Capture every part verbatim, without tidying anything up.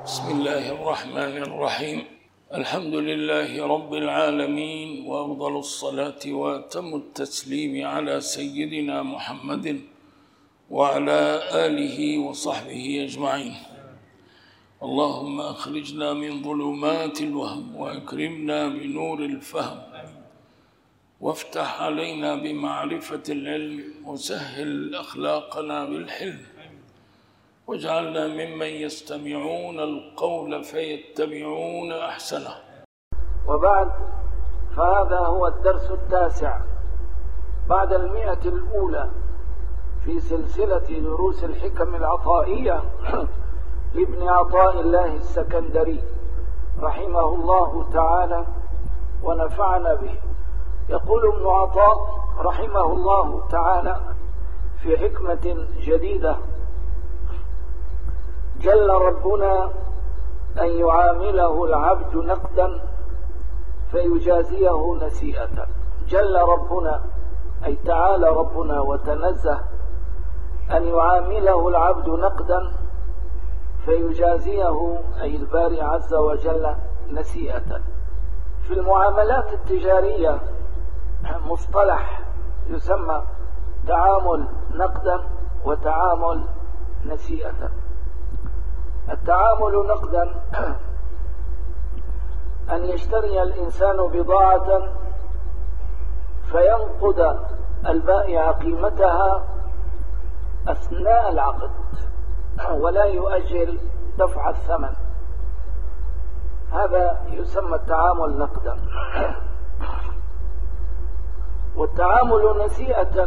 بسم الله الرحمن الرحيم. الحمد لله رب العالمين، وأفضل الصلاة وأتم التسليم على سيدنا محمد وعلى آله وصحبه أجمعين. اللهم أخرجنا من ظلمات الوهم وأكرمنا بنور الفهم، وافتح علينا بمعرفة العلم، وسهل أخلاقنا بالحلم، واجعلنا ممن يستمعون القول فيتبعون أحسنه. وبعد، فهذا هو الدرس التاسع بعد المئة الأولى في سلسلة دروس الحكم العطائية لابن عطاء الله السكندري رحمه الله تعالى ونفعنا به. يقول ابن عطاء رحمه الله تعالى في حكمة جديدة: جل ربنا أن يعامله العبد نقدا فيجازيه نسيئة. جل ربنا أي تعالى ربنا وتنزه أن يعامله العبد نقدا فيجازيه أي الباري عز وجل نسيئة. في المعاملات التجارية مصطلح يسمى تعامل نقدا وتعامل نسيئة. التعامل نقدا أن يشتري الإنسان بضاعة فينقد البائع قيمتها أثناء العقد ولا يؤجل دفع الثمن، هذا يسمى التعامل نقدا. والتعامل نسيئة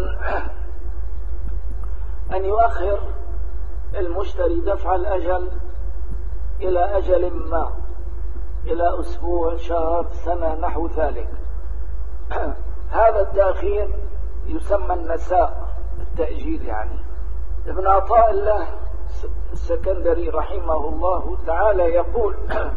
أن يؤخر المشتري دفع الأجل إلى أجل ما، إلى أسبوع، شهر، سنة، نحو ذلك. هذا التأخير يسمى النساء، التأجيل يعني. ابن عطاء الله السكندري رحمه الله تعالى يقول: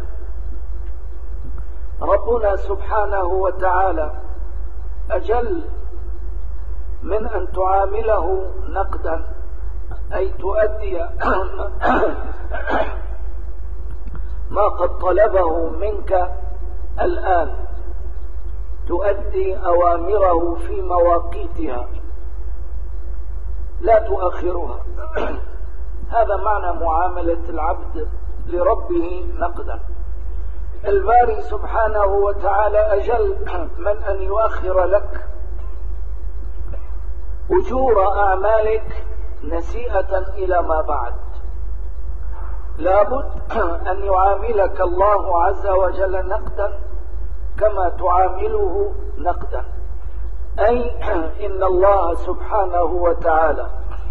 ربنا سبحانه وتعالى أجل من أن تعامله نقدا، أي تؤدي ما قد طلبه منك الآن، تؤدي أوامره في مواقيتها لا تؤخرها. هذا معنى معاملة العبد لربه نقدا. الباري سبحانه وتعالى أجل من أن يؤخر لك أجور أعمالك نسيئة إلى ما بعد. لابد أن يعاملك الله عز وجل نقدا كما تعامله نقدا، أي إن الله سبحانه وتعالى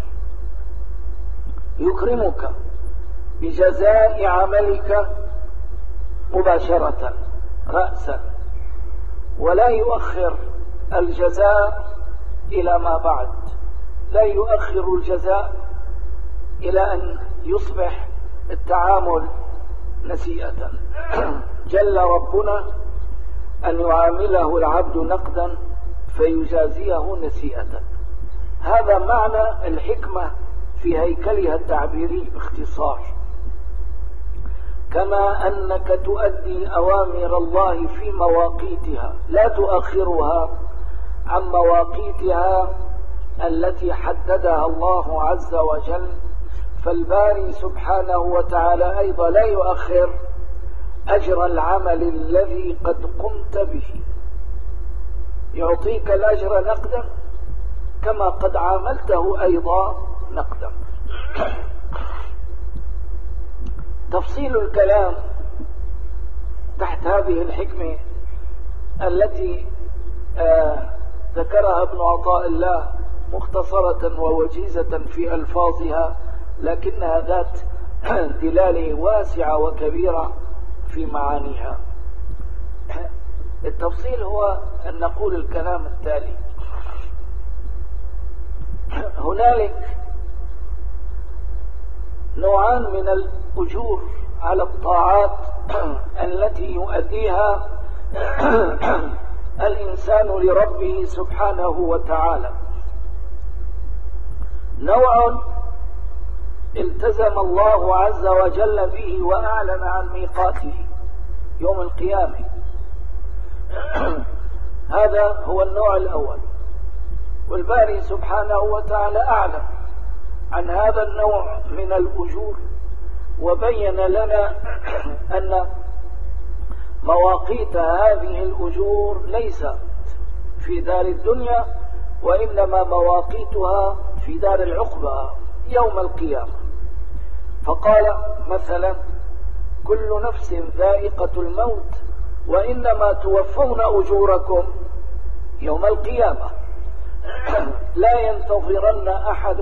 يكرمك بجزاء عملك مباشرة رأسا، ولا يؤخر الجزاء إلى ما بعد، لا يؤخر الجزاء إلى أن يصبح التعامل نسيئة. جل ربنا أن يعامله العبد نقدا فيجازيه نسيئة. هذا معنى الحكمة في هيكلها التعبيري باختصار. كما أنك تؤدي أوامر الله في مواقيتها لا تؤخرها عن مواقيتها التي حددها الله عز وجل، فالباري سبحانه وتعالى أيضا لا يؤخر أجر العمل الذي قد قمت به، يعطيك الأجر نقدا كما قد عاملته أيضا نقدا. تفصيل الكلام تحت هذه الحكمة التي آه ذكرها ابن عطاء الله مختصرة ووجيزة في ألفاظها، لكنها ذات دلالة واسعة وكبيرة في معانيها. التفصيل هو أن نقول الكلام التالي: هنالك نوعان من الأجور على الطاعات التي يؤديها الإنسان لربه سبحانه وتعالى. نوع التزم الله عز وجل به وأعلن عن ميقاته يوم القيامة. هذا هو النوع الأول. والباري سبحانه وتعالى أعلم عن هذا النوع من الأجور، وبين لنا أن مواقيت هذه الأجور ليست في دار الدنيا، وإنما مواقيتها في دار العقبى يوم القيامة. فقال مثلا: كل نفس ذائقة الموت وإنما توفون أجوركم يوم القيامة. لا ينتظرن أحد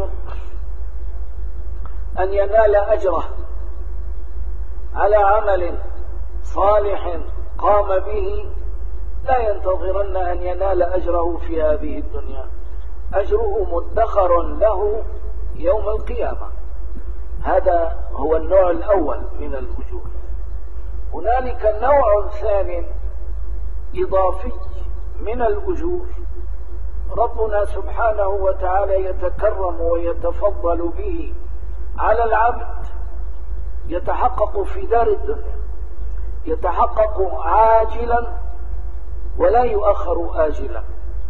أن ينال أجره على عمل صالح قام به، لا ينتظرن أن ينال أجره في هذه الدنيا، أجره مدخر له يوم القيامة. هذا هو النوع الأول من الأجور. هنالك نوع ثاني إضافي من الأجور، ربنا سبحانه وتعالى يتكرم ويتفضل به على العبد، يتحقق في دار الدنيا، يتحقق عاجلا ولا يؤخر آجلا.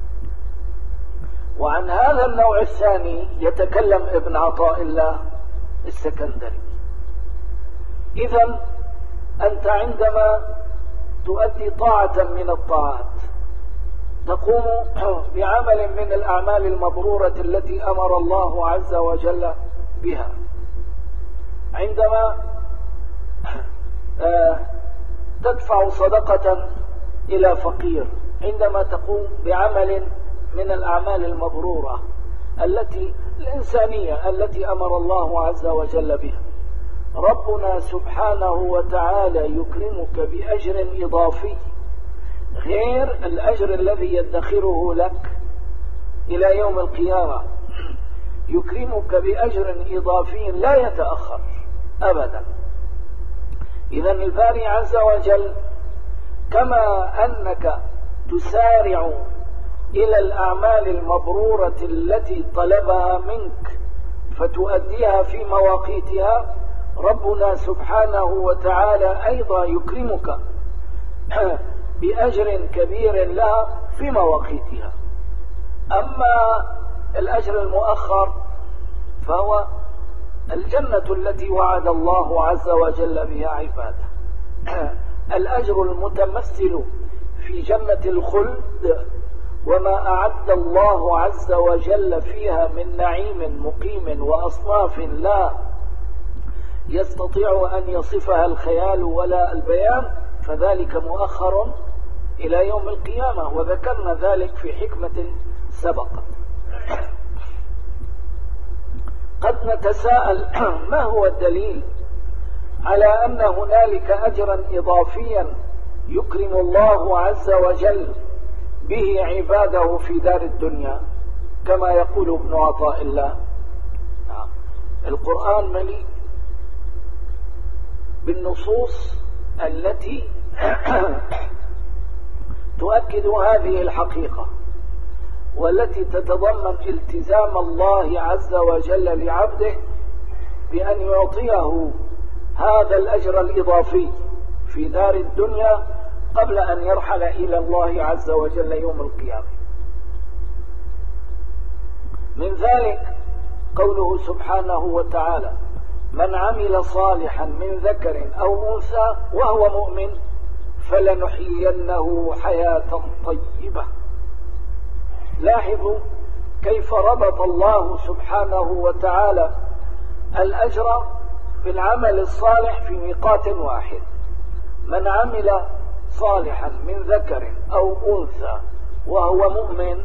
وعن هذا النوع الثاني يتكلم ابن عطاء الله السكندري. إذن أنت عندما تؤدي طاعة من الطاعات، تقوم بعمل من الأعمال المبرورة التي أمر الله عز وجل بها، عندما تدفع صدقة إلى فقير، عندما تقوم بعمل من الأعمال المبرورة التي الإنسانية التي أمر الله عز وجل بها، ربنا سبحانه وتعالى يكرمك بأجر إضافي غير الأجر الذي يدخره لك إلى يوم القيامة. يكرمك بأجر إضافي لا يتأخر أبدا. إذن الباري عز وجل كما أنك تسارع إلى الأعمال المبرورة التي طلبها منك فتؤديها في مواقيتها، ربنا سبحانه وتعالى أيضا يكرمك بأجر كبير لها في مواقيتها. أما الأجر المؤخر فهو الجنة التي وعد الله عز وجل بها عباده، الأجر المتمثل في جنة الخلد وما أعد الله عز وجل فيها من نعيم مقيم وأصناف لا يستطيع أن يصفها الخيال ولا البيان، فذلك مؤخر إلى يوم القيامة، وذكرنا ذلك في حكمة سبقت. قد نتساءل ما هو الدليل على أن هنالك أجرا إضافيا يكرم الله عز وجل به عباده في دار الدنيا كما يقول ابن عطاء الله؟ القرآن مليء بالنصوص التي تؤكد هذه الحقيقة، والتي تتضمن التزام الله عز وجل لعبده بأن يعطيه هذا الأجر الإضافي في دار الدنيا قبل أن يرحل إلى الله عز وجل يوم القيامة. من ذلك قوله سبحانه وتعالى: من عمل صالحا من ذكر أو أنثى وهو مؤمن فلنحيينه حياة طيبة. لاحظوا كيف ربط الله سبحانه وتعالى الأجر بالعمل الصالح في ميقات واحد. من عمل صالحا من ذكر أو أنثى وهو مؤمن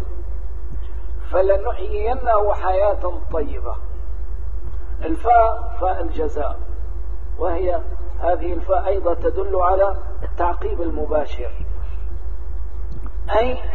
فلنحيينه حياة طيبة. الفاء فاء الجزاء، وهي هذه الفاء أيضا تدل على التعقيب المباشر، أي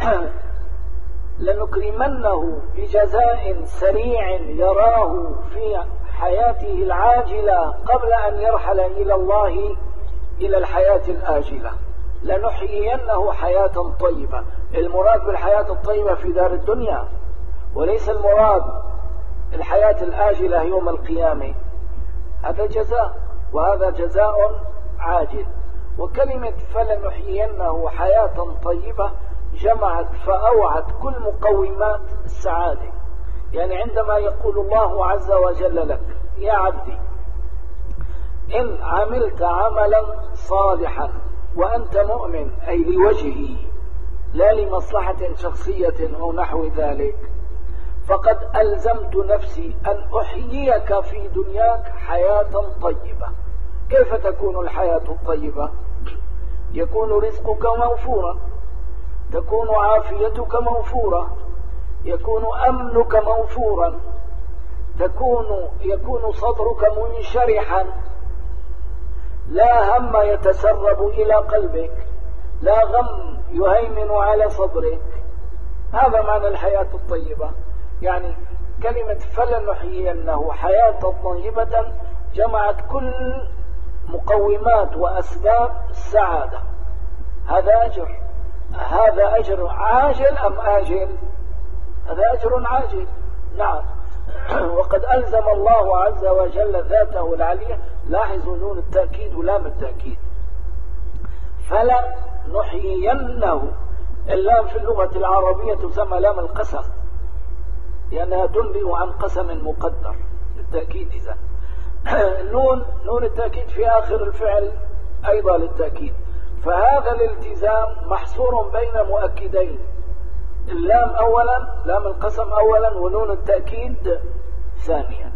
لنكرمنه بجزاء سريع يراه في حياته العاجلة قبل أن يرحل إلى الله إلى الحياة الآجلة. لنحيينه حياة طيبة، المراد بالحياة الطيبة في دار الدنيا، وليس المراد الحياة الآجلة يوم القيامة. هذا جزاء، وهذا جزاء عاجل. وكلمة فلنحيينه حياة طيبة جمعت فأوعت كل مقومات السعادة. يعني عندما يقول الله عز وجل لك يا عبدي إن عملت عملا صالحا وأنت مؤمن، أي لوجهه لا لمصلحة شخصية أو نحو ذلك، فقد ألزمت نفسي أن أحييك في دنياك حياة طيبة. كيف تكون الحياة الطيبة؟ يكون رزقك موفورا، تكون عافيتك موفورة، يكون أمنك موفورا، تكون يكون صدرك منشرحا، لا هم يتسرب إلى قلبك، لا غم يهيمن على صدرك. هذا معنى الحياة الطيبة. يعني كلمة فلنحيينه حياة طيبة جمعت كل مقومات وأسباب السعادة. هذا أجر، هذا أجر عاجل أم آجل؟ هذا أجر عاجل، نعم. وقد ألزم الله عز وجل ذاته العلية، لاحظوا نون التأكيد ولام التأكيد، فلنحيينه. اللام في اللغة العربية تسمى لام القسم، لأنها تنبئ عن قسم مقدر للتأكيد. إذا النون نون التأكيد في آخر الفعل أيضا للتأكيد، فهذا الالتزام محصور بين مؤكدين، اللام أولا، لام القسم أولا، ونون التأكيد ثانيا.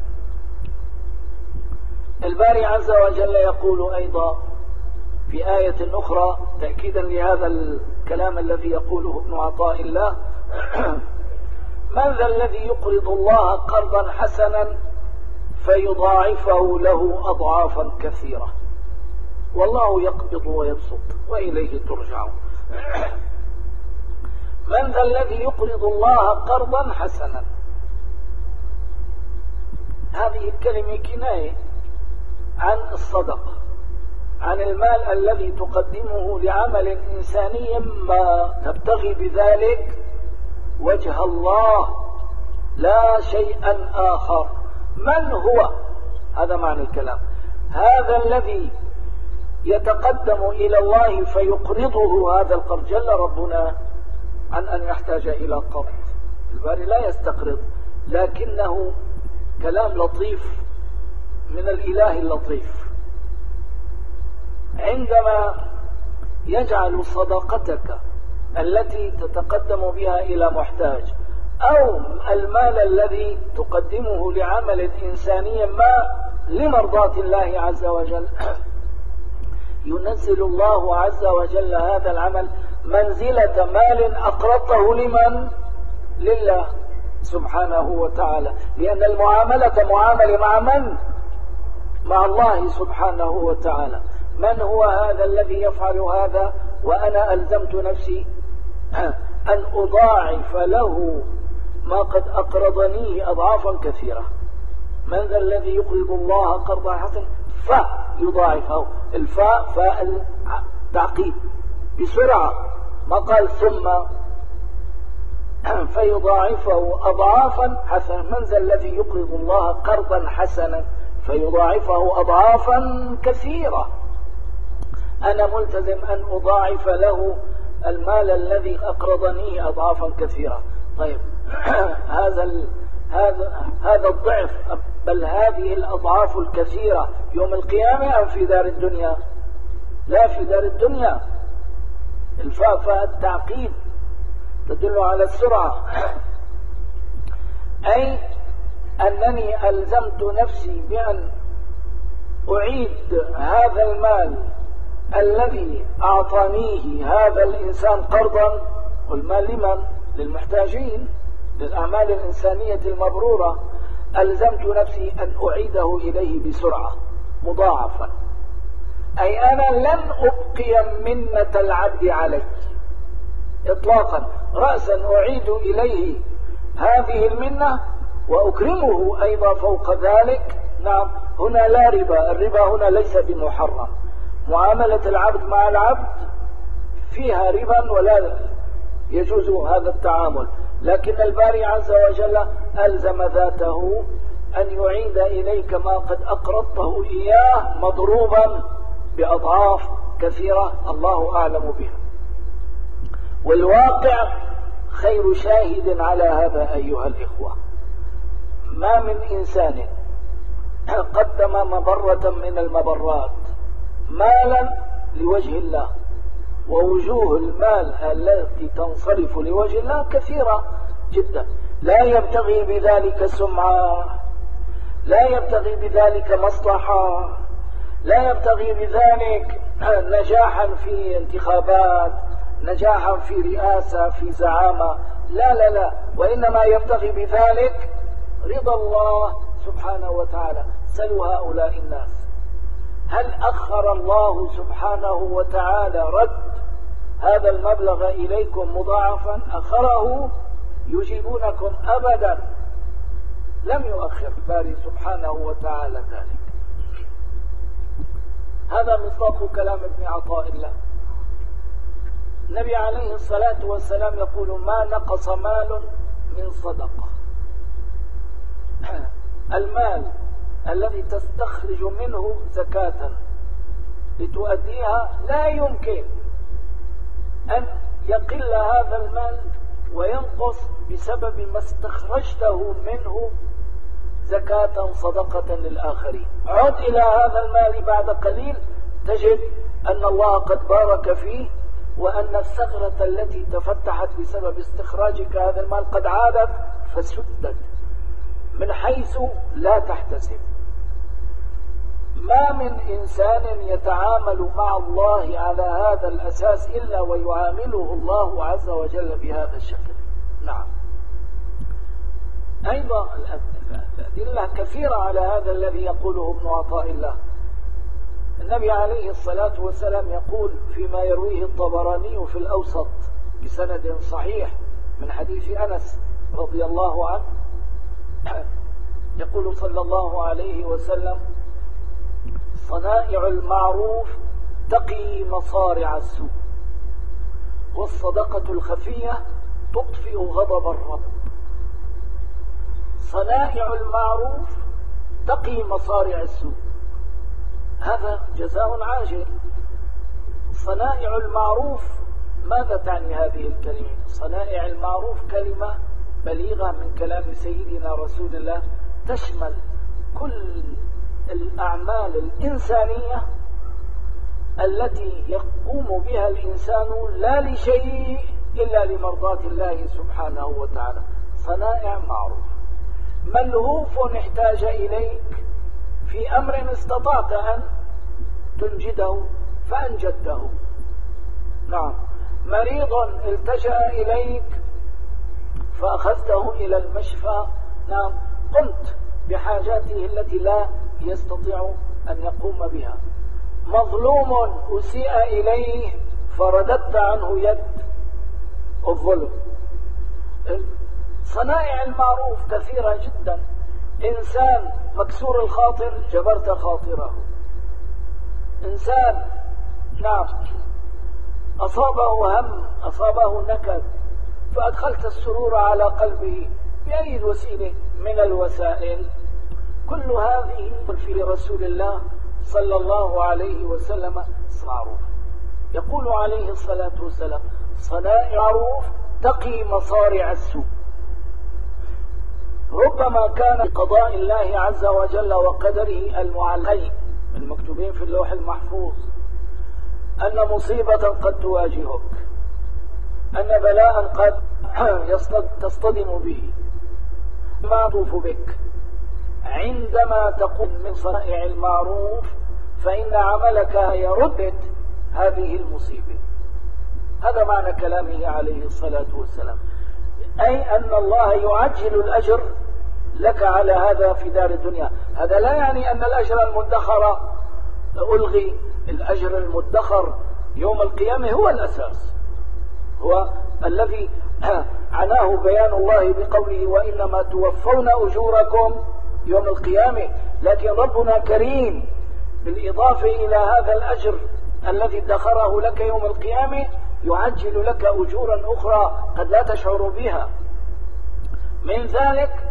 الباري عز وجل يقول أيضا في آية أخرى تأكيدا لهذا الكلام الذي يقوله ابن عطاء الله: من ذا الذي يقرض الله قرضا حسنا فيضاعفه له أضعافا كثيرة والله يقبض ويبسط وإليه ترجعون. من ذا الذي يقرض الله قرضا حسنا، هذه الكلمة كناية عن الصدقة، عن المال الذي تقدمه لعمل إنساني ما تبتغي بذلك وجه الله لا شيئا آخر. من هو؟ هذا معنى الكلام. هذا الذي يتقدم إلى الله فيقرضه هذا القرض. جل ربنا عن أن يحتاج إلى قرض، الباري لا يستقرض، لكنه كلام لطيف من الإله اللطيف. عندما يجعل صدقتك التي تتقدم بها إلى محتاج أو المال الذي تقدمه لعمل إنساني ما لمرضاة الله عز وجل، ينزل الله عز وجل هذا العمل منزلة مال أقرضته لمن؟ لله سبحانه وتعالى، لأن المعاملة معاملة مع من؟ مع الله سبحانه وتعالى. من هو هذا الذي يفعل هذا وأنا ألزمت نفسي أن أضاعف له ما قد أقرضنيه أضعافا كثيرة؟ من ذا الذي يقرض الله قرضا حسنا فيضاعفه؟ الفاء فاء التعقيب بسرعة، ما قال ثم، فيضاعفه أضعافا حسنا. من ذا الذي يقرض الله قرضا حسنا فيضاعفه أضعافا كثيرة؟ أنا ملتزم أن أضاعف له المال الذي أقرضنيه أضعافا كثيرة. طيب هذا ال... هذا هذا الضعف بل هذه الأضعاف الكثيرة يوم القيامة أم في دار الدنيا؟ لا، في دار الدنيا. الفاء فاء التعقيب تدل على السرعة، أي أنني ألزمت نفسي بأن أعيد هذا المال الذي أعطانيه هذا الإنسان قرضا. والمال لمن؟ للمحتاجين، للأعمال الإنسانية المبرورة. ألزمت نفسي أن أعيده إليه بسرعة مضاعفة، أي أنا لن أبقي منة العبد علي إطلاقا، رأسا أعيد إليه هذه المنة وأكرمه أيضا فوق ذلك. نعم، هنا لا ربا، الربا هنا ليس بمحرم، معاملة العبد مع العبد فيها ربا ولا يجوز هذا التعامل، لكن الباري عز وجل ألزم ذاته أن يعيد إليك ما قد أقرضته إياه مضروبا بأضعاف كثيرة الله أعلم بها. والواقع خير شاهد على هذا أيها الإخوة. ما من إنسان قدم مبرة من المبرات مالا لوجه الله، ووجوه المال التي تنصرف لوجه الله كثيرة جدا، لا يبتغي بذلك سمعة، لا يبتغي بذلك مصلحة، لا يبتغي بذلك نجاحا في انتخابات، نجاحا في رئاسة، في زعامة، لا لا لا، وإنما يبتغي بذلك رضا الله سبحانه وتعالى. سلوا هؤلاء الناس هل أخر الله سبحانه وتعالى رد هذا المبلغ إليكم مضاعفا؟ أخره؟ يجيبونكم أبدا، لم يؤخر باري سبحانه وتعالى ذلك. هذا مصداق كلام ابن عطاء الله. النبي عليه الصلاة والسلام يقول: ما نقص مال من صدقة. المال الذي تستخرج منه زكاة لتؤديها لا يمكن أن يقل هذا المال وينقص بسبب ما استخرجته منه زكاة صدقة للآخرين. عد إلى هذا المال بعد قليل تجد أن الله قد بارك فيه، وأن الثغرة التي تفتحت بسبب استخراجك هذا المال قد عادت فسدت من حيث لا تحتسب. ما من إنسان يتعامل مع الله على هذا الأساس إلا ويعامله الله عز وجل بهذا الشكل. نعم. أيضا الأدلة كثيرة على هذا الذي يقوله ابن عطاء الله. النبي عليه الصلاة والسلام يقول فيما يرويه الطبراني في الأوسط بسند صحيح من حديث أنس رضي الله عنه، يقول صلى الله عليه وسلم: صنائع المعروف تقي مصارع السوء، والصدقة الخفية تطفئ غضب الرب. صنائع المعروف تقي مصارع السوء، هذا جزاء عاجل. صنائع المعروف ماذا تعني هذه الكلمة؟ صنائع المعروف كلمة بليغة من كلام سيدنا رسول الله، تشمل كل الأعمال الإنسانية التي يقوم بها الإنسان لا لشيء إلا لمرضاة الله سبحانه وتعالى. صنائع معروف. ملهوف احتاج إليك في أمر استطعت أن تنجده فأنجدته. نعم. مريض التجأ إليك فأخذته إلى المشفى. نعم. قمت بحاجاته التي لا يستطيع أن يقوم بها. مظلوم أسيء إليه فرددت عنه يد الظلم. صنائع المعروف كثيرة جدا. إنسان مكسور الخاطر جبرت خاطره. إنسان نعم أصابه هم، أصابه نكد، فأدخلت السرور على قلبه بأي وسيلة من الوسائل. كل هذه في رسول الله صلى الله عليه وسلم معروف. يقول عليه الصلاة والسلام: صنائع معروف تقي مصارع السوء. ربما كان بقضاء الله عز وجل وقدره المعلقين المكتوبين في اللوح المحفوظ أن مصيبة قد تواجهك، أن بلاء قد تصطدم به، ما يطوف بك. عندما تقوم من صنائع المعروف فإن عملك يرد هذه المصيبة. هذا معنى كلامه عليه الصلاة والسلام، أي أن الله يعجل الأجر لك على هذا في دار الدنيا. هذا لا يعني أن الأجر المدخر ألغي. الأجر المدخر يوم القيامة هو الأساس، هو الذي عناه بيان الله بقوله: وإنما توفون أجوركم يوم القيامة. لكن ربنا كريم بالإضافة إلى هذا الأجر الذي ادخره لك يوم القيامة يعجل لك أجورا أخرى قد لا تشعر بها. من ذلك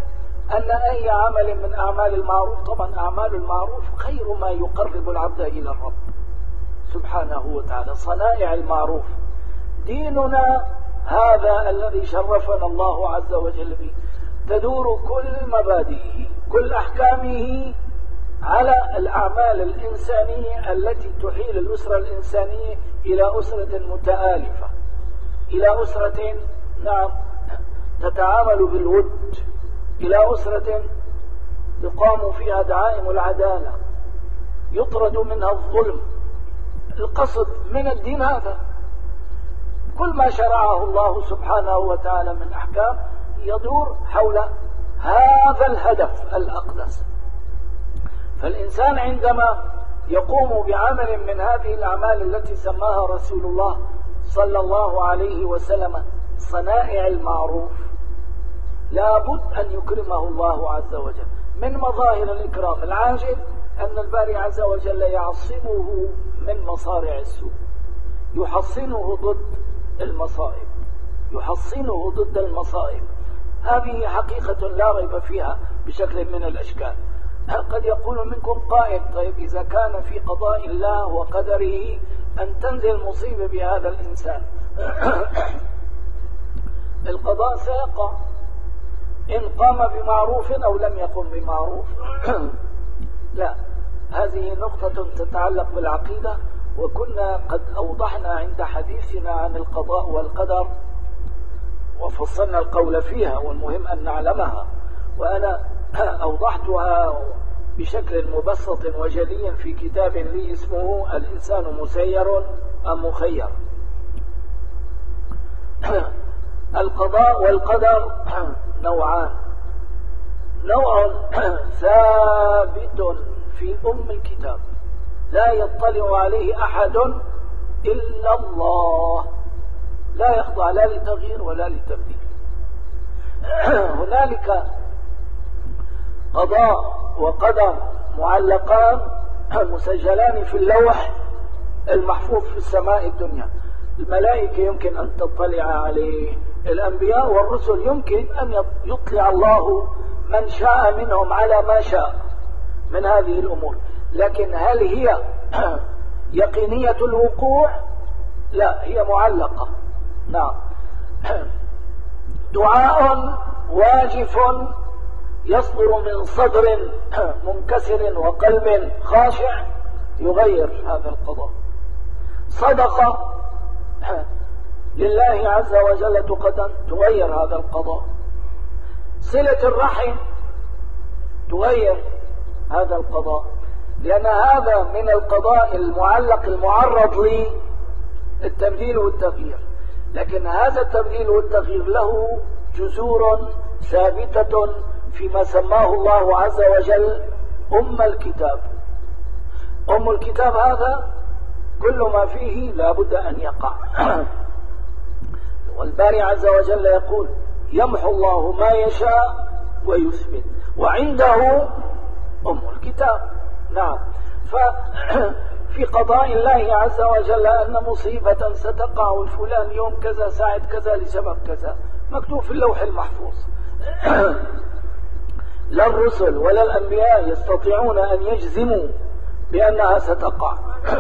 أن أي عمل من أعمال المعروف، طبعا أعمال المعروف خير ما يقرب العبد إلى الرب سبحانه وتعالى، صنائع المعروف. ديننا هذا الذي شرفنا الله عز وجل به تدور كل مبادئه كل أحكامه على الأعمال الإنسانية التي تحيل الأسرة الإنسانية إلى أسرة متآلفة، إلى أسرة نعم تتعامل بالود، إلى أسرة تقام فيها دعائم العدالة، يطرد منها الظلم. القصد من الدين هذا، كل ما شرعه الله سبحانه وتعالى من أحكام يدور حول هذا الهدف الأقدس. فالإنسان عندما يقوم بعمل من هذه الأعمال التي سماها رسول الله صلى الله عليه وسلم صنائع المعروف، لابد أن يكرمه الله عز وجل. من مظاهر الإكرام العاجل أن الباري عز وجل يعصمه من مصارع السوء، يحصنه ضد المصائب، يحصنه ضد المصائب. هذه حقيقة لا ريب فيها بشكل من الأشكال. قد يقول منكم قائل: طيب إذا كان في قضاء الله وقدره أن تنزل مصيبة بهذا الإنسان، القضاء سيقع إن قام بمعروف أو لم يقم بمعروف. لا، هذه نقطة تتعلق بالعقيدة، وكنا قد أوضحنا عند حديثنا عن القضاء والقدر وفصلنا القول فيها، والمهم أن نعلمها. وأنا أوضحتها بشكل مبسط وجلي في كتاب لي اسمه الإنسان مسير أم مخير. القضاء والقدر نوعان: نوع ثابت في أم الكتاب لا يطلع عليه أحد إلا الله، لا يخضع لا لتغيير ولا لتبديل. هنالك قضاء وقدر معلقان مسجلان في اللوح المحفوظ في السماء الدنيا. الملائكة يمكن أن تطلع عليه، الأنبياء والرسل يمكن أن يطلع الله من شاء منهم على ما شاء من هذه الأمور، لكن هل هي يقينية الوقوع؟ لا، هي معلقة. نعم. دعاء واجف يصدر من صدر منكسر وقلب خاشع يغير هذا القضاء. صدقة لله عز وجل تقدم تغير هذا القضاء. صلة الرحم تغير هذا القضاء، لأن هذا من القضاء المعلق المعرض للتبديل والتغيير، لكن هذا التبديل والتغيير له جذور ثابتة فيما سماه الله عز وجل أم الكتاب. أم الكتاب هذا كل ما فيه لا بد أن يقع. والباري عز وجل يقول: يمحو الله ما يشاء ويثبت وعنده أم الكتاب. نعم. ففي قضاء الله عز وجل أن مصيبة ستقع الفلان يوم كذا ساعة كذا لسبب كذا، مكتوب في اللوح المحفوظ. لا الرسل ولا الأنبياء يستطيعون أن يجزموا بأنها ستقع.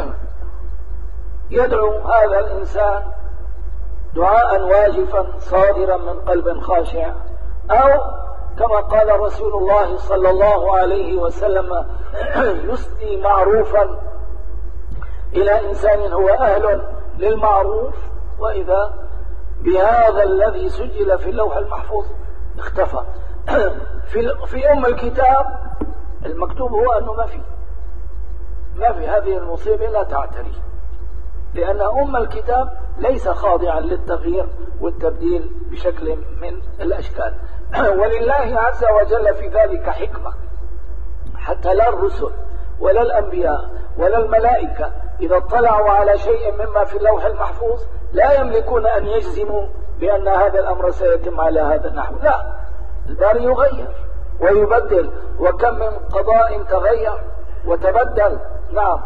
يدعو هذا الإنسان دعاء واجفا صادرا من قلب خاشع، أو كما قال رسول الله صلى الله عليه وسلم: يسدي معروفا إلى إنسان هو أهل للمعروف، وإذا بهذا الذي سجل في اللوح المحفوظ اختفى. في, في أم الكتاب المكتوب هو أنه ما في ما في هذه المصيبة لا تعتري، لأن أم الكتاب ليس خاضعا للتغيير والتبديل بشكل من الأشكال. ولله عز وجل في ذلك حكمة، حتى لا الرسل ولا الأنبياء ولا الملائكة إذا اطلعوا على شيء مما في اللوح المحفوظ لا يملكون أن يجزموا بأن هذا الأمر سيتم على هذا النحو. لا، الباري يغير ويبدل، وكم من قضاء تغير وتبدل. نعم.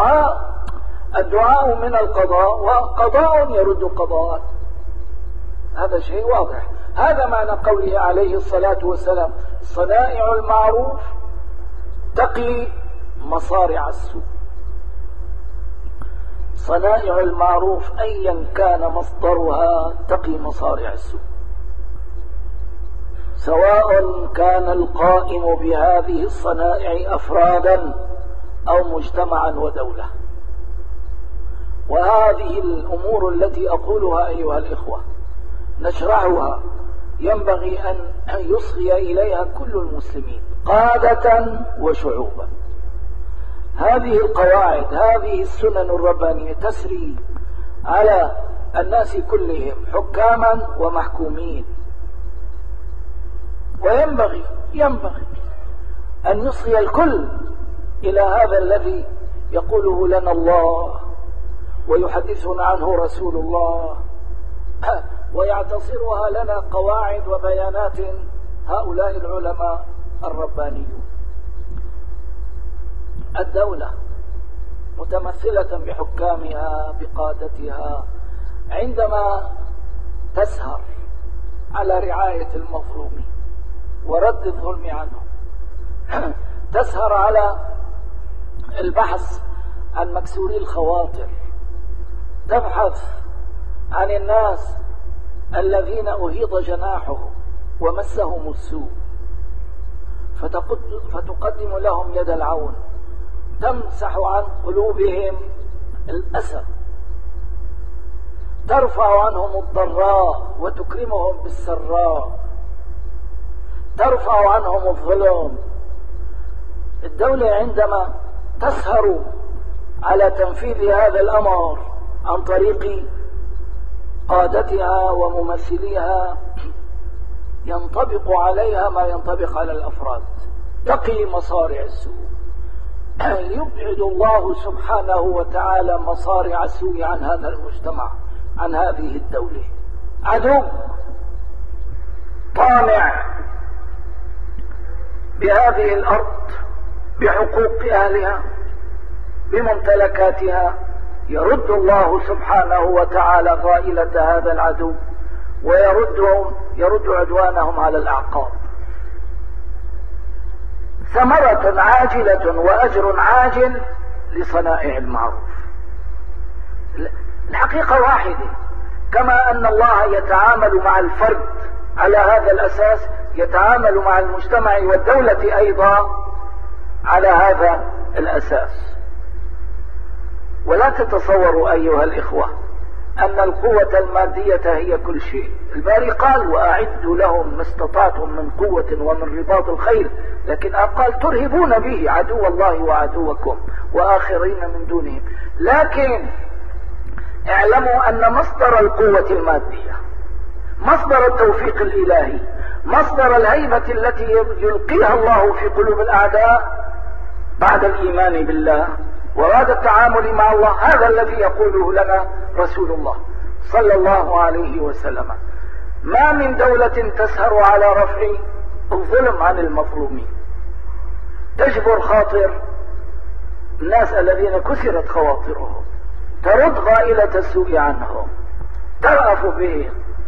الدعاء الدعاء من القضاء، وقضاء يرد قضاء. هذا شيء واضح. هذا معنى قوله عليه الصلاة والسلام: صنائع المعروف تقي مصارع السوء. صنائع المعروف أيا كان مصدرها تقي مصارع السوء، سواء كان القائم بهذه الصنائع أفرادا أو مجتمعا ودولة. وهذه الأمور التي أقولها أيها الإخوة نشرعها ينبغي أن يصغي إليها كل المسلمين قادة وشعوبا. هذه القواعد، هذه السنن الربانية تسري على الناس كلهم حكاما ومحكومين، وينبغي ينبغي أن يصغي الكل إلى هذا الذي يقوله لنا الله ويحدثنا عنه رسول الله، ويعتصرها لنا قواعد وبيانات هؤلاء العلماء الربانيون. الدولة متمثلة بحكامها بقادتها عندما تسهر على رعاية المظلوم ورد الظلم عنه، تسهر على البحث عن مكسوري الخواطر، تبحث عن الناس الذين أهيض جناحهم ومسهم السوء، فتقدم لهم يد العون، تمسح عن قلوبهم الأسى، ترفع عنهم الضراء وتكرمهم بالسراء، ترفع عنهم الظلم. الدولة عندما تسهر على تنفيذ هذا الأمر عن طريق قادتها وممثليها ينطبق عليها ما ينطبق على الأفراد، تقي مصارع السوء. يبعد الله سبحانه وتعالى مصارع السوء عن هذا المجتمع، عن هذه الدولة. عدو طامع بهذه الأرض، بحقوق أهلها، بممتلكاتها، يرد الله سبحانه وتعالى غائلة هذا العدو ويردهم يرد عدوانهم على الأعقاب. ثمرة عاجلة وأجر عاجل لصنائع المعروف. الحقيقة واحدة، كما أن الله يتعامل مع الفرد على هذا الأساس يتعامل مع المجتمع والدولة أيضا على هذا الأساس. ولا تتصوروا أيها الإخوة أن القوة المادية هي كل شيء. الباري قال: وأعدوا لهم ما استطعتم من قوة ومن رباط الخيل، لكن قال: ترهبون به عدو الله وعدوكم وآخرين من دونهم. لكن اعلموا أن مصدر القوة المادية، مصدر التوفيق الإلهي، مصدر الهيبة التي يلقيها الله في قلوب الأعداء بعد الإيمان بالله وبعد التعامل مع الله، هذا الذي يقوله لنا رسول الله صلى الله عليه وسلم: ما من دولة تسهر على رفع الظلم عن المظلومين، تجبر خاطر الناس الذين كسرت خواطرهم، ترد غائلة السوء عنهم، ترأف به،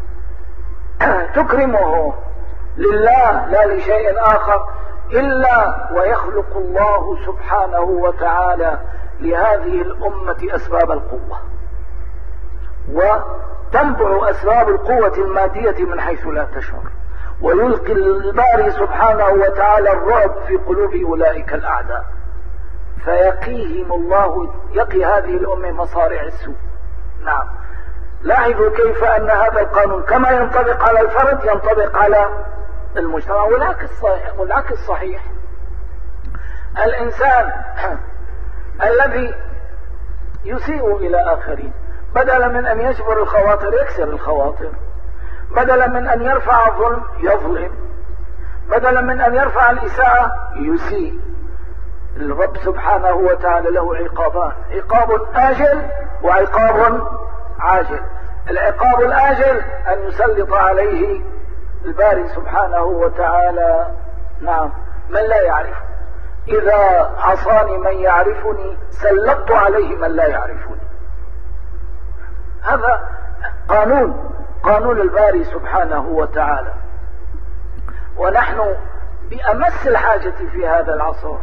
تكرمه لله لا لشيء آخر، إلا ويخلق الله سبحانه وتعالى لهذه الأمة أسباب القوة، وتنبع أسباب القوة المادية من حيث لا تشعر، ويلقي الباري سبحانه وتعالى الرعب في قلوب أولئك الأعداء، فيقيهم الله، يقي هذه الأمة مصارع السوء. نعم، لاحظوا كيف أن هذا القانون كما ينطبق على الفرد ينطبق على المجتمع، والعكس صحيح. والعكس صحيح. الإنسان الذي يسيء إلى آخرين بدلا من أن يجبر الخواطر يكسر الخواطر، بدلا من أن يرفع الظلم يظلم، بدلا من أن يرفع الإساءة يسيء. الرب سبحانه وتعالى له عقابان: عقاب آجل وعقاب عاجل. العقاب الآجل أن يسلط عليه الباري سبحانه وتعالى نعم من لا يعرف. إذا عصاني من يعرفني سلطت عليه من لا يعرفني. هذا قانون قانون الباري سبحانه وتعالى، ونحن بأمس الحاجة في هذا العصر،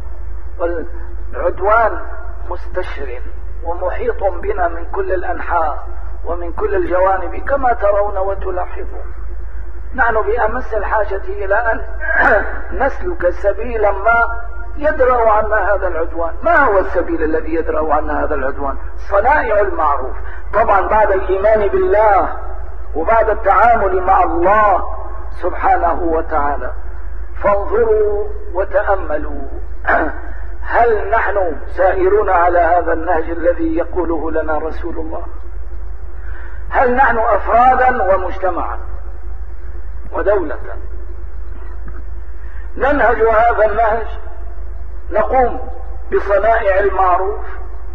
والعدوان مستشر ومحيط بنا من كل الأنحاء ومن كل الجوانب كما ترون وتلاحظون. نحن بأمس الحاجة إلى أن نسلك سبيلا ما يدرأ عنا هذا العدوان. ما هو السبيل الذي يدرأ عنا هذا العدوان؟ صنائع المعروف. طبعا بعد الإيمان بالله وبعد التعامل مع الله سبحانه وتعالى. فانظروا وتأملوا، هل نحن سائرون على هذا النهج الذي يقوله لنا رسول الله؟ هل نحن أفرادا ومجتمعا ودولة ننهج هذا النهج، نقوم بصنائع المعروف،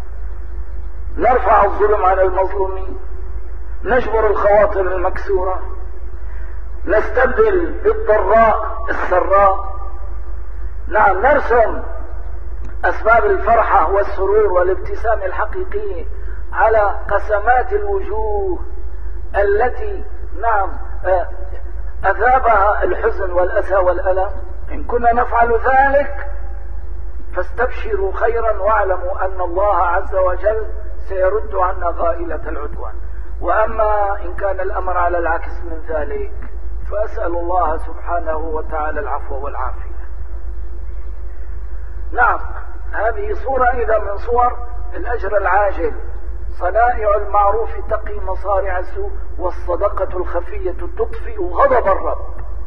نرفع الظلم عن المظلومين، نجبر الخواطر المكسورة، نستبدل بالضراء السراء، نعم نرسم أسباب الفرحة والسرور والابتسام الحقيقي على قسمات الوجوه التي نعم أذابها الحزن والأسى والألم. إن كنا نفعل ذلك فاستبشروا خيرا واعلموا أن الله عز وجل سيرد عنا غائلة العدوان. وأما إن كان الأمر على العكس من ذلك فأسأل الله سبحانه وتعالى العفو والعافية. نعم، هذه صورة إذا من صور الأجر العاجل. صنائع المعروف تقي مصارع السوء، والصدقة الخفية تطفئ غضب الرب.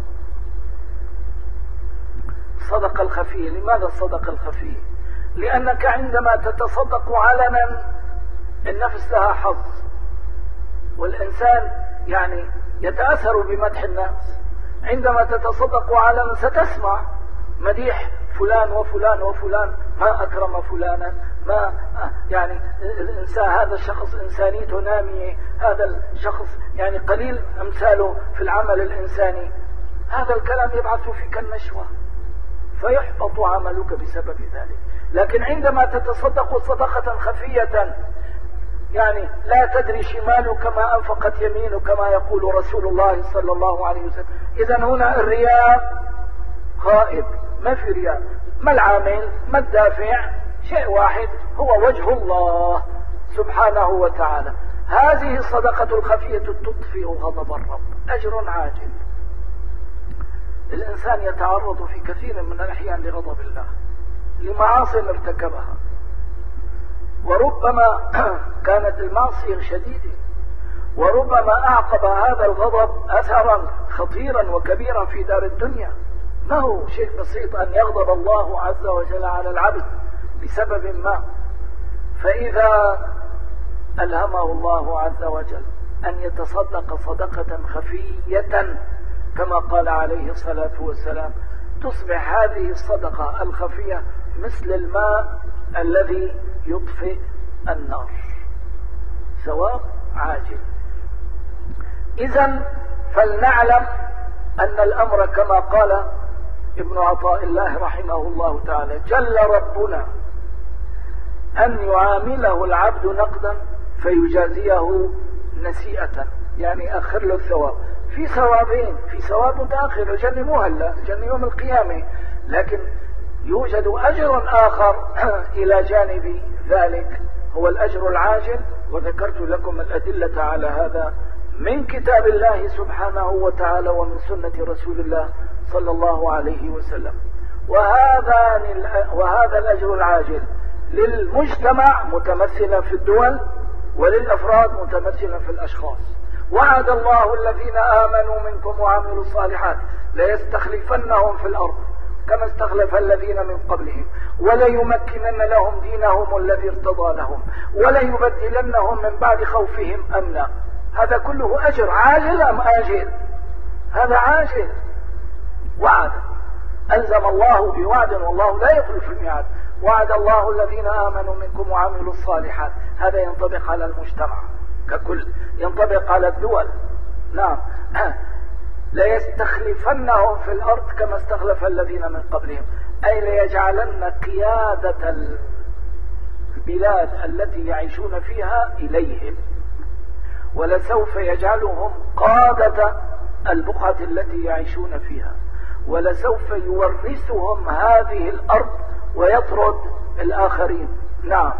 الصدقة الخفية، لماذا الصدقة الخفية؟ لأنك عندما تتصدق علنا النفس لها حظ، والإنسان يعني يتأثر بمدح الناس. عندما تتصدق علنا ستسمع مديح فلان وفلان وفلان، ما أكرم فلانا، ما يعني الإنسان هذا الشخص إنسانيته نامية، هذا الشخص يعني قليل أمثاله في العمل الإنساني. هذا الكلام يبعث فيك النشوة فيحبط عملك بسبب ذلك. لكن عندما تتصدق صدقة خفية يعني لا تدري شمالك ما أنفقت يمينك كما يقول رسول الله صلى الله عليه وسلم. إذن هنا الرياء غائب، ما في رياء. ما العامل؟ ما الدافع؟ شيء واحد، هو وجه الله سبحانه وتعالى. هذه الصدقة الخفية تطفئ غضب الرب، أجر عاجل. الإنسان يتعرض في كثير من الأحيان لغضب الله لمعاصي ارتكبها، وربما كانت المعصية شديدة، وربما أعقب هذا الغضب أثرا خطيرا وكبيرا في دار الدنيا. ما هو شيء بسيط أن يغضب الله عز وجل على العبد بسبب ما، فإذا ألهمه الله عز وجل أن يتصدق صدقة خفية كما قال عليه الصلاة والسلام، تصبح هذه الصدقة الخفية مثل الماء الذي يطفئ النار، ثواب عاجل. إذن فلنعلم أن الأمر كما قال ابن عطاء الله رحمه الله تعالى: جل ربنا أن يعامله العبد نقدا فيجازيه نسيئة، يعني أخر له الثواب. في ثوابين، في ثواب متأخر الجنة مو هلا، الجنة يوم القيامة، لكن يوجد أجر آخر إلى جانب ذلك، هو الأجر العاجل. وذكرت لكم الأدلة على هذا من كتاب الله سبحانه وتعالى ومن سنة رسول الله صلى الله عليه وسلم. وهذا وهذا الأجر العاجل للمجتمع متمثلا في الدول، وللأفراد متمثلا في الأشخاص. وعد الله الذين آمنوا منكم وعملوا الصالحات ليستخلفنهم في الأرض كما استخلف الذين من قبلهم وليمكنن لهم دينهم الذي ارتضى لهم وليبدلنهم من بعد خوفهم أمنا. هذا كله أجر عاجل أم آجل؟ هذا عاجل، وعد ألزم الله بوعد، والله لا يخلف الميعاد. وعد الله الذين آمنوا منكم وعملوا الصالحات، هذا ينطبق على المجتمع ككل، ينطبق على الدول. نعم، ليستخلفنهم في الأرض كما استخلف الذين من قبلهم، أي ليجعلن قيادة البلاد التي يعيشون فيها إليهم، ولسوف يجعلهم قادة البقعة التي يعيشون فيها، ولسوف يورثهم هذه الأرض ويطرد الآخرين. نعم،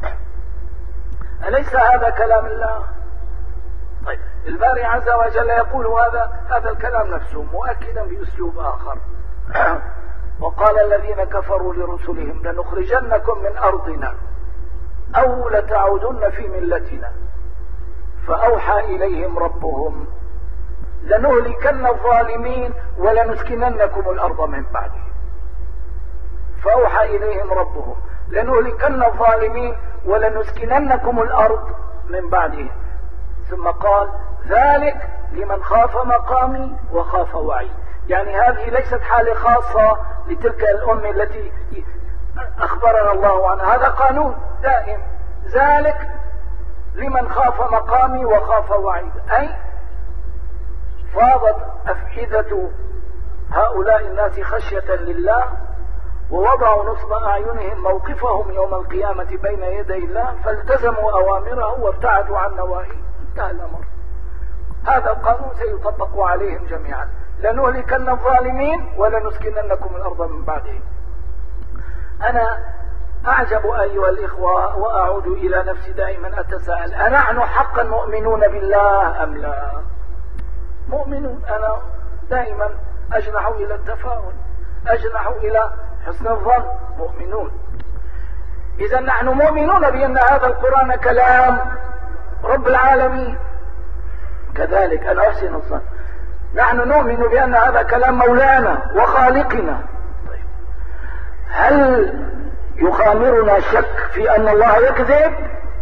أليس هذا كلام الله؟ طيب، الباري عز وجل يقول هذا هذا الكلام نفسه مؤكدا بأسلوب آخر. وقال الذين كفروا لرسلهم لنخرجنكم من أرضنا أو لتعودن في ملتنا، فأوحى إليهم ربهم لنهلكن الظالمين ولنسكننكم الأرض من بعدهم. فأوحى إليهم ربهم لنهلكن الظالمين ولنسكننكم الأرض من بعدهم، ثم قال ذلك لمن خاف مقامي وخاف وعيد. يعني هذه ليست حالة خاصة لتلك الأمة التي أخبرنا الله عنها، هذا قانون دائم. ذلك لمن خاف مقامي وخاف وعيد، أي فاضت أفئدة هؤلاء الناس خشية لله، ووضعوا نصب أعينهم موقفهم يوم القيامة بين يدي الله، فالتزموا أوامره وابتعدوا عن نواهيه. انتهى الأمر. هذا القانون سيطبق عليهم جميعا. لنهلكن الظالمين ولنسكننكم الأرض من بعدهم. أنا أعجب أيها الإخوة وأعود إلى نفسي دائما أتساءل، أنحن حقا مؤمنون بالله أم لا؟ مؤمنون. أنا دائما أجنح إلى التفاؤل، أجنح إلى حسن الظن. مؤمنون. إذا نحن مؤمنون بأن هذا القرآن كلام رب العالمين. كذلك أنا أحسن الظن نحن نؤمن بأن هذا كلام مولانا وخالقنا. طيب، هل يخامرنا شك في أن الله يكذب؟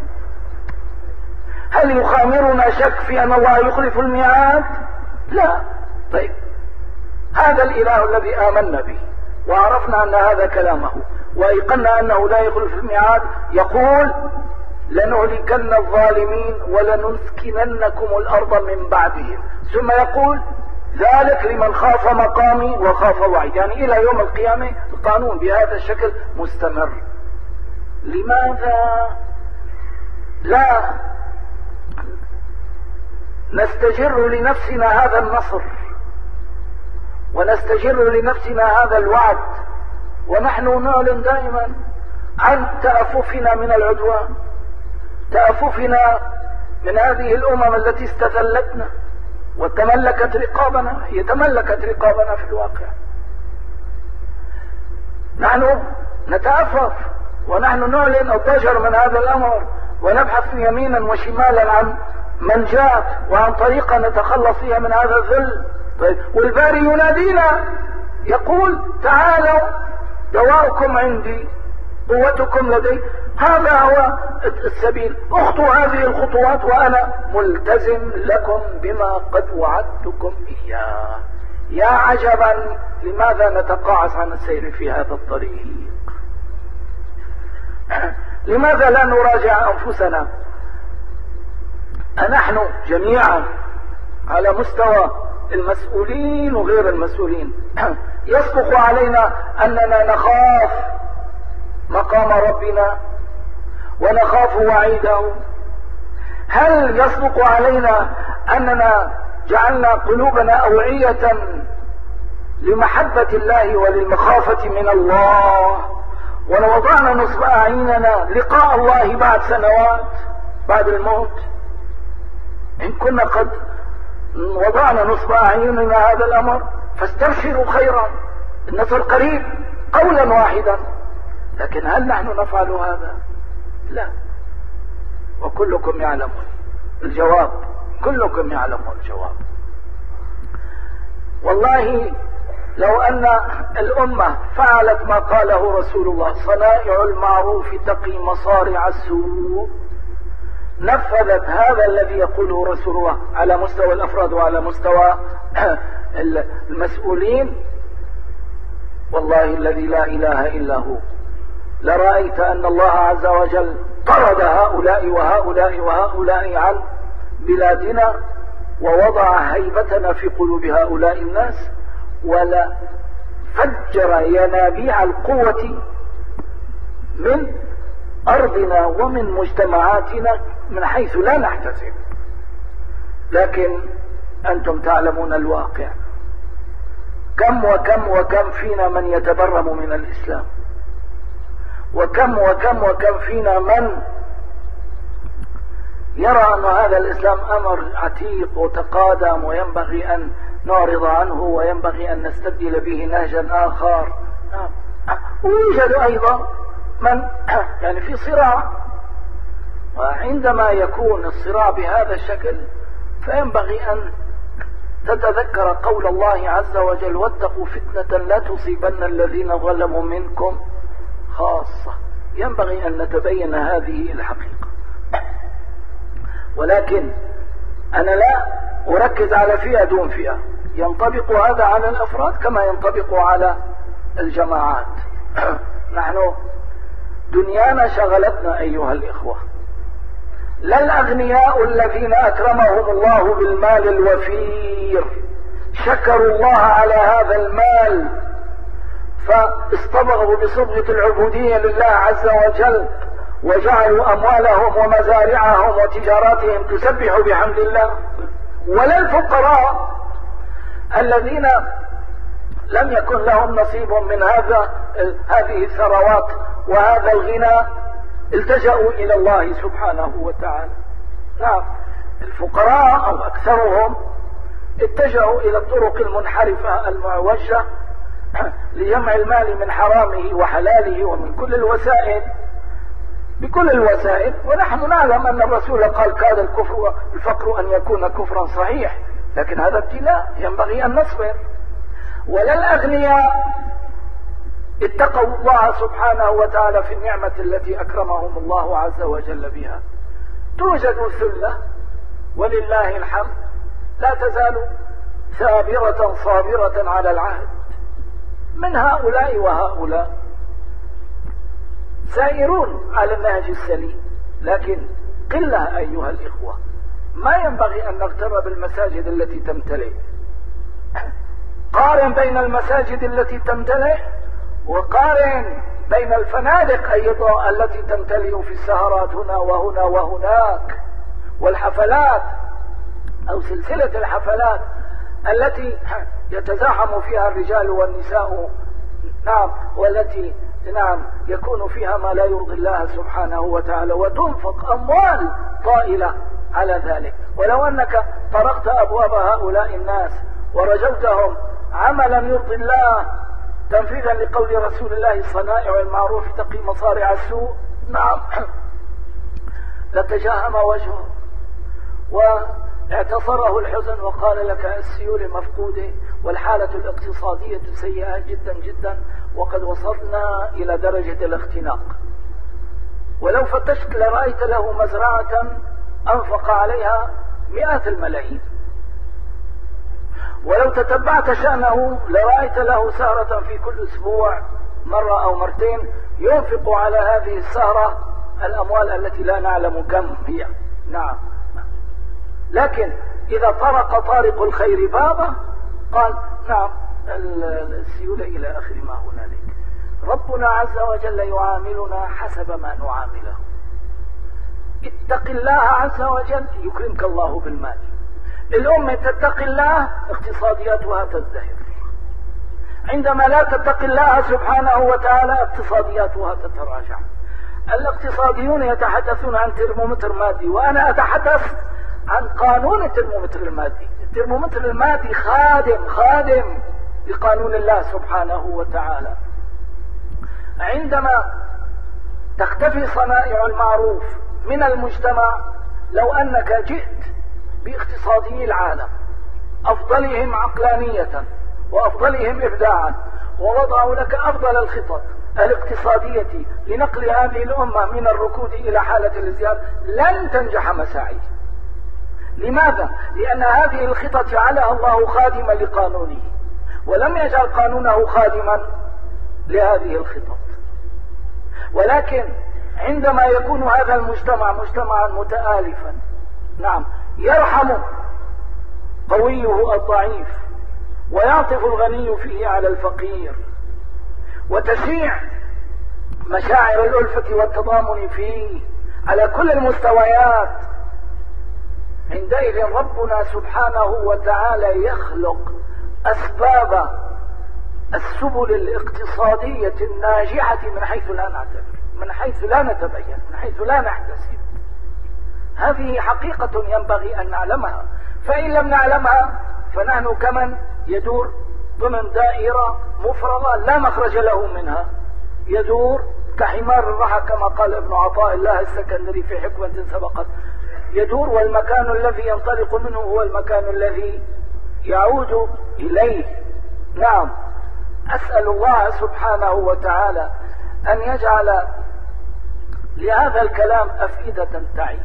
هل يخامرنا شك في أن الله يخلف الميعاد؟ لا. طيب، هذا الإله الذي آمنا به وعرفنا أن هذا كلامه وأيقنا أنه لا يخلف الميعاد يقول لنهلكن الظالمين ولنسكننكم الأرض من بعدهم، ثم يقول ذلك لمن خاف مقامي وخاف وعيد. يعني إلى يوم القيامة القانون بهذا الشكل مستمر. لماذا لا نستجر لنفسنا هذا النصر ونستجر لنفسنا هذا الوعد، ونحن نعلن دائما عن تأففنا من العدوان، تأففنا من هذه الأمم التي استذلتنا وتملكت رقابنا. هي تملكت رقابنا في الواقع. نحن نتأفف ونحن نعلن الضجر من هذا الأمر، ونبحث يمينا وشمالا عن منجات وعن طريقة نتخلص فيها من هذا الذل. طيب، والباري ينادينا يقول تعالوا دواؤكم عندي قوتكم لدي. هذا هو السبيل. اخطوا هذه الخطوات وأنا ملتزم لكم بما قد وعدتكم إياه. يا عجبا لماذا نتقاعس عن السير في هذا الطريق؟ لماذا لا نراجع أنفسنا؟ أنحن جميعا على مستوى المسؤولين وغير المسؤولين يصدق علينا أننا نخاف مقام ربنا ونخاف وعيده؟ هل يصدق علينا أننا جعلنا قلوبنا أوعية لمحبة الله وللمخافة من الله، ووضعنا نصب أعيننا لقاء الله بعد سنوات بعد الموت؟ إن كنا قد وضعنا نصب أعيننا هذا الأمر فاستبشروا خيرا، النصر قريب قولا واحدا. لكن هل نحن نفعل هذا؟ لا. وكلكم يعلم الجواب، كلكم يعلم الجواب. والله لو أن الأمة فعلت ما قاله رسول الله صنائع المعروف تقي مصارع السوء، نفذت هذا الذي يقوله رسول الله على مستوى الأفراد وعلى مستوى المسؤولين، والله الذي لا إله إلا هو لرأيت أن الله عز وجل طرد هؤلاء وهؤلاء وهؤلاء عن بلادنا ووضع هيبتنا في قلوب هؤلاء الناس، ولا فجر ينابيع القوة من أرضنا ومن مجتمعاتنا من حيث لا نحتسب. لكن أنتم تعلمون الواقع، كم وكم وكم فينا من يتبرم من الإسلام، وكم وكم وكم فينا من يرى أن هذا الإسلام أمر عتيق وتقادم وينبغي أن نعرض عنه وينبغي أن نستبدل به نهجا آخر. ويوجد أيضا من يعني في صراع، وعندما يكون الصراع بهذا الشكل فينبغي أن تتذكر قول الله عز وجل: واتقوا فتنة لا تصيبن الذين ظلموا منكم خاصة. ينبغي أن نتبين هذه الحقيقة، ولكن أنا لا أركز على فئة دون فئة، ينطبق هذا على الأفراد كما ينطبق على الجماعات. نحن دنيانا شغلتنا أيها الإخوة، لا الأغنياء الذين أكرمهم الله بالمال الوفير شكروا الله على هذا المال فاصطبغوا بصبغة العبودية لله عز وجل وجعلوا أموالهم ومزارعهم وتجاراتهم تسبح بحمد الله، ولا الفقراء الذين لم يكن لهم نصيب من هذا هذه الثروات وهذا الغنى التجأوا إلى الله سبحانه وتعالى. نعم، الفقراء أو أكثرهم اتجهوا إلى الطرق المنحرفة المعوجة لجمع المال من حرامه وحلاله ومن كل الوسائل بكل الوسائل. ونحن نعلم أن الرسول قال: كاد الكفر الفقر أن يكون كفرا صحيح، لكن هذا ابتلاء ينبغي أن نصبر. ولا الأغنياء اتقوا الله سبحانه وتعالى في النعمة التي أكرمهم الله عز وجل بها. توجد ثلة ولله الحمد لا تزال ثابرة صابرة على العهد، من هؤلاء وهؤلاء سائرون على النهج السليم، لكن قلة أيها الإخوة. ما ينبغي أن نغتر بالمساجد التي تمتلئ. قارن بين المساجد التي تمتلئ وقارن بين الفنادق أيضا التي تمتلئ في السهرات هنا وهنا وهناك، والحفلات أو سلسلة الحفلات التي يتزاحم فيها الرجال والنساء، نعم، والتي نعم يكون فيها ما لا يرضي الله سبحانه وتعالى، وتنفق أموال طائلة على ذلك. ولو أنك طرقت أبواب هؤلاء الناس ورجوتهم عملا يرضي الله تنفيذا لقول رسول الله: صنائع المعروف تقي مصارع السوء، نعم، لتجاهم وجهه واعتصره الحزن وقال لك: السيول مفقودة والحالة الاقتصادية سيئة جدا جدا وقد وصلنا إلى درجة الاختناق. ولو فتشت لرأيت له مزرعة أنفق عليها مئات الملايين، ولو تتبعت شأنه لرأيت له سهرة في كل أسبوع مرة أو مرتين ينفق على هذه السهرة الأموال التي لا نعلم كم هي. نعم، لكن إذا طرق طارق الخير بابه قال: نعم، السيولة إلى آخر ما هنالك. ربنا عز وجل يعاملنا حسب ما نعامله. اتق الله عز وجل يكرمك الله بالمال. الأمة تتقي الله اقتصادياتها تزدهر، عندما لا تتقي الله سبحانه وتعالى اقتصادياتها تتراجع. الاقتصاديون يتحدثون عن ترمومتر مادي، وأنا أتحدث عن قانون الترمومتر المادي. الترمومتر المادي خادم خادم لقانون الله سبحانه وتعالى. عندما تختفي صنائع المعروف من المجتمع، لو أنك جئت باقتصادي العالم أفضلهم عقلانية وأفضلهم إبداعا ووضعوا لك أفضل الخطط الاقتصادية لنقل هذه الأمة من الركود إلى حالة الازدهار، لن تنجح مساعي. لماذا؟ لأن هذه الخطط جعلها الله خادمة لقانونه، ولم يجعل قانونه خادما لهذه الخطط. ولكن عندما يكون هذا المجتمع مجتمعا متآلفا، نعم، يرحم قويه الضعيف ويعطف الغني فيه على الفقير، وتشيع مشاعر الألفة والتضامن فيه على كل المستويات، عندئذ ربنا سبحانه وتعالى يخلق أسباب السبل الاقتصادية الناجحة من حيث لا نعتبر، من حيث لا نتبين، من حيث لا نحتسب. هذه حقيقة ينبغي أن نعلمها، فإن لم نعلمها فنحن كمن يدور ضمن دائرة مفرغة لا مخرج له منها، يدور كحمار الرحى كما قال ابن عطاء الله السكندري في حكمة سبقت، يدور والمكان الذي ينطلق منه هو المكان الذي يعود إليه. نعم، أسأل الله سبحانه وتعالى أن يجعل لهذا الكلام أفئدة تعي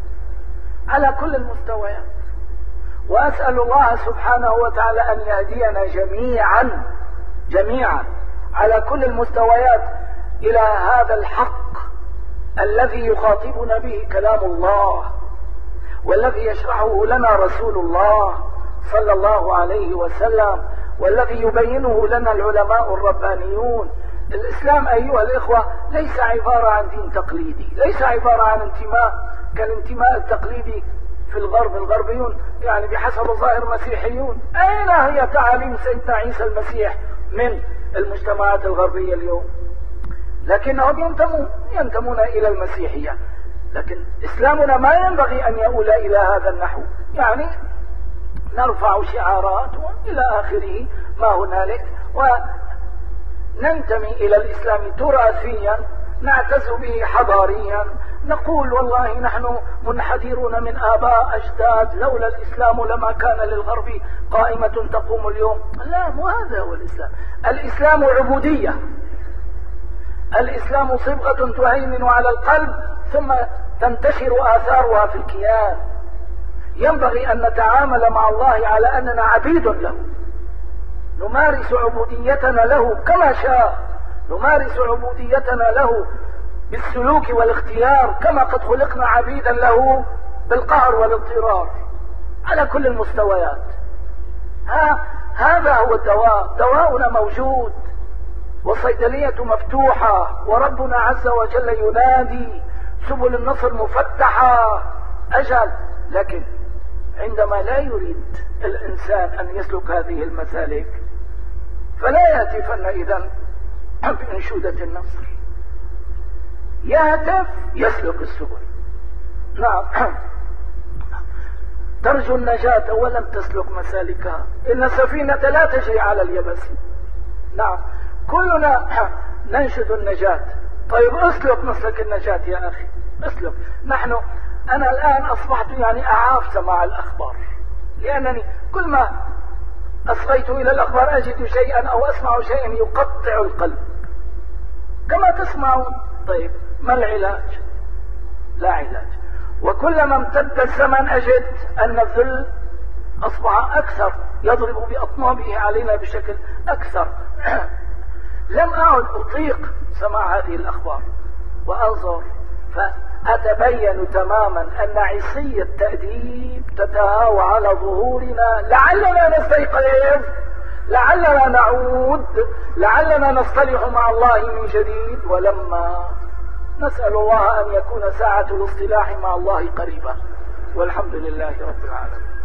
على كل المستويات، وأسأل الله سبحانه وتعالى أن يهدينا جميعا جميعا على كل المستويات إلى هذا الحق الذي يخاطبنا به كلام الله، والذي يشرحه لنا رسول الله صلى الله عليه وسلم، والذي يبينه لنا العلماء الربانيون. الإسلام أيها الإخوة ليس عبارة عن دين تقليدي، ليس عبارة عن انتماء كالانتماء التقليدي في الغرب. الغربيون يعني بحسب ظاهر مسيحيون. أين هي تعاليم سيدنا عيسى المسيح من المجتمعات الغربية اليوم؟ لكنهم ينتمون ينتمون إلى المسيحية، لكن إسلامنا ما ينبغي أن يؤول إلى هذا النحو، يعني نرفع شعارات إلى آخره ما هنالك، وننتمي إلى الإسلام تراثيا، نعتز به حضاريا، نقول والله نحن منحدرون من آباء أجداد، لولا الإسلام لما كان للغرب قائمة تقوم اليوم. لا، مو هذا هو الإسلام. الإسلام عبودية، الإسلام صبغة تهيمن على القلب ثم تنتشر آثارها في الكيان. ينبغي أن نتعامل مع الله على أننا عبيد له، نمارس عبوديتنا له كما شاء، نمارس عبوديتنا له بالسلوك والاختيار كما قد خلقنا عبيدا له بالقهر والاضطرار على كل المستويات. ها هذا هو الدواء، دواؤنا موجود والصيدلية مفتوحة، وربنا عز وجل ينادي، سبل النصر مفتحة. أجل، لكن عندما لا يريد الإنسان أن يسلك هذه المسالك فلا يهتفن إذن بأنشودة النصر، يهتف يسلك السبل. نعم، ترجو النجاة ولم تسلك مسالكها، إن السفينة لا تجري على اليبس. نعم، كلنا ننشد النجاة. طيب اسلك مسلك النجاة يا أخي، اسلك. نحن أنا الآن أصبحت يعني أعاف سماع الأخبار، لأنني كل ما أصغيت إلى الأخبار أجد شيئا أو أسمع شيئا يقطع القلب كما تسمعون. طيب ما العلاج؟ لا علاج. وكلما امتد الزمن أجد أن الذل أصبح أكثر، يضرب بأطنابه علينا بشكل أكثر. لم أعد أطيق سماع هذه الأخبار وأنظر، فأتبين تماما أن عصي التأديب تتهاوى على ظهورنا. لعلنا نستيقظ، لعلنا نعود، لعلنا نصطلح مع الله من جديد، ولما نسأل الله أن يكون ساعة الاصطلاح مع الله قريبة، والحمد لله رب العالمين.